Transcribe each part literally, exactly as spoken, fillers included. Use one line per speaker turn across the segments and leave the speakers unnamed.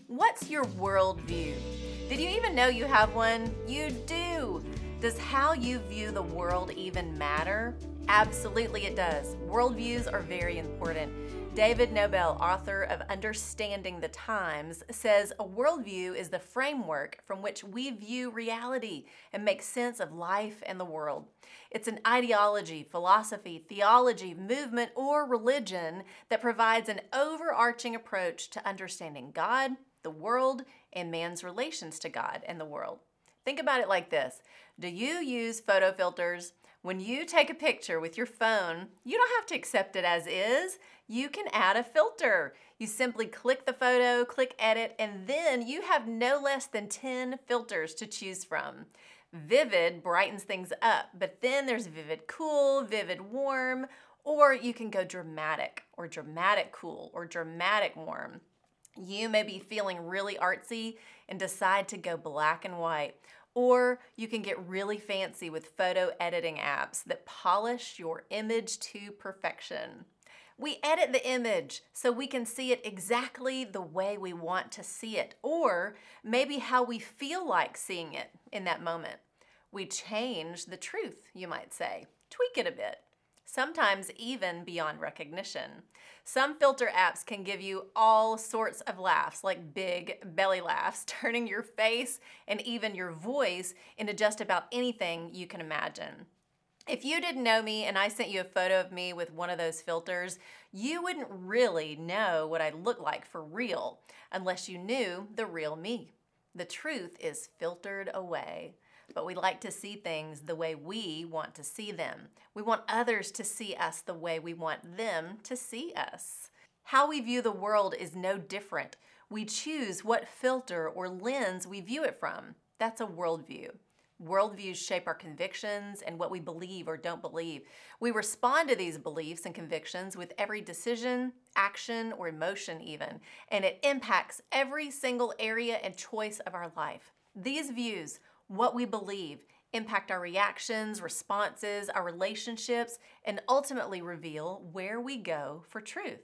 What's your worldview? Did you even know you have one? You do. Does how you view the world even matter? Absolutely it does. Worldviews are very important. David Nobel, author of Understanding the Times, says a worldview is the framework from which we view reality and make sense of life and the world. It's an ideology, philosophy, theology, movement, or religion that provides an overarching approach to understanding God, the world, and man's relations to God and the world. Think about it like this. Do you use photo filters? When you take a picture with your phone, you don't have to accept it as is. You can add a filter. You simply click the photo, click edit, and then you have no less than ten filters to choose from. Vivid brightens things up, but then there's vivid cool, vivid warm, or you can go dramatic, or dramatic cool, or dramatic warm. You may be feeling really artsy and decide to go black and white. Or you can get really fancy with photo editing apps that polish your image to perfection. We edit the image so we can see it exactly the way we want to see it, or maybe how we feel like seeing it in that moment. We change the truth, you might say, tweak it a bit, sometimes even beyond recognition. Some filter apps can give you all sorts of laughs, like big belly laughs, turning your face and even your voice into just about anything you can imagine. If you didn't know me and I sent you a photo of me with one of those filters, you wouldn't really know what I look like for real, unless you knew the real me. The truth is filtered away. But we like to see things the way we want to see them. We want others to see us the way we want them to see us. How we view the world is no different. We choose what filter or lens we view it from. That's a worldview. Worldviews shape our convictions and what we believe or don't believe. We respond to these beliefs and convictions with every decision, action, or emotion even, and it impacts every single area and choice of our life. These views, what we believe, impact our reactions, responses, our relationships, and ultimately reveal where we go for truth.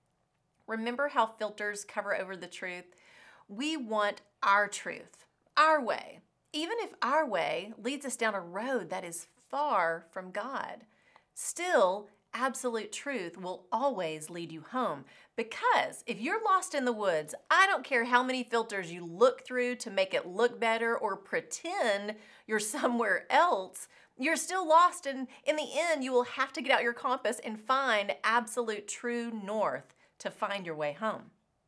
Remember how filters cover over the truth? We want our truth, our way, even if our way leads us down a road that is far from God. Still, absolute truth will always lead you home, because if you're lost in the woods, I don't care how many filters you look through to make it look better or pretend you're somewhere else, you're still lost, and in the end you will have to get out your compass and find absolute true north to find your way home.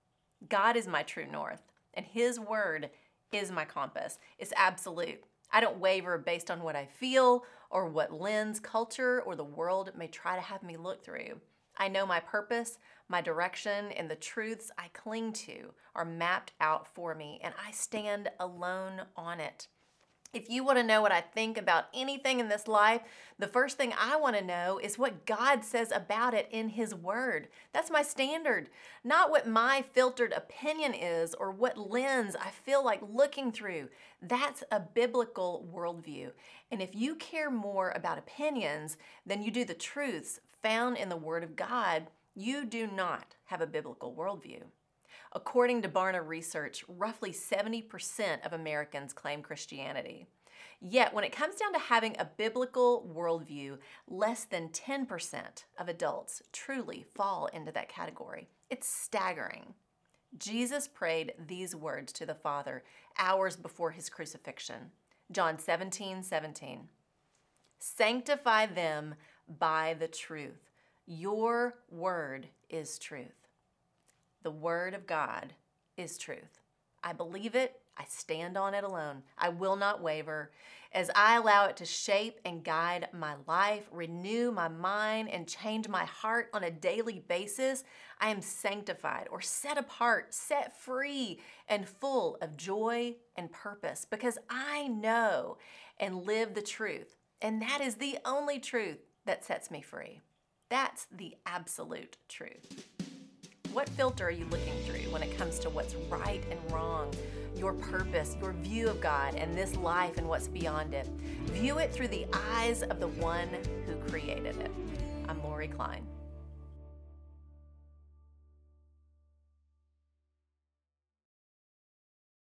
God is my true north, and His word is my compass. It's absolute. I don't waver based on what I feel or what lens culture or the world may try to have me look through. I know my purpose, my direction, and the truths I cling to are mapped out for me, and I stand alone on it. If you want to know what I think about anything in this life, the first thing I want to know is what God says about it in His Word. That's my standard, not what my filtered opinion is or what lens I feel like looking through. That's a biblical worldview. And if you care more about opinions than you do the truths found in the Word of God, you do not have a biblical worldview. According to Barna Research, roughly seventy percent of Americans claim Christianity. Yet, when it comes down to having a biblical worldview, less than ten percent of adults truly fall into that category. It's staggering. Jesus prayed these words to the Father hours before His crucifixion. John seventeen seventeen. Sanctify them by the truth. Your word is truth. The word of God is truth. I believe it. I stand on it alone. I will not waver. As I allow it to shape and guide my life, renew my mind, and change my heart on a daily basis, I am sanctified or set apart, set free, and full of joy and purpose because I know and live the truth. And that is the only truth that sets me free. That's the absolute truth. What filter are you looking through when it comes to what's right and wrong, your purpose, your view of God and this life and what's beyond it? View it through the eyes of the one who created it. I'm Lori Klein.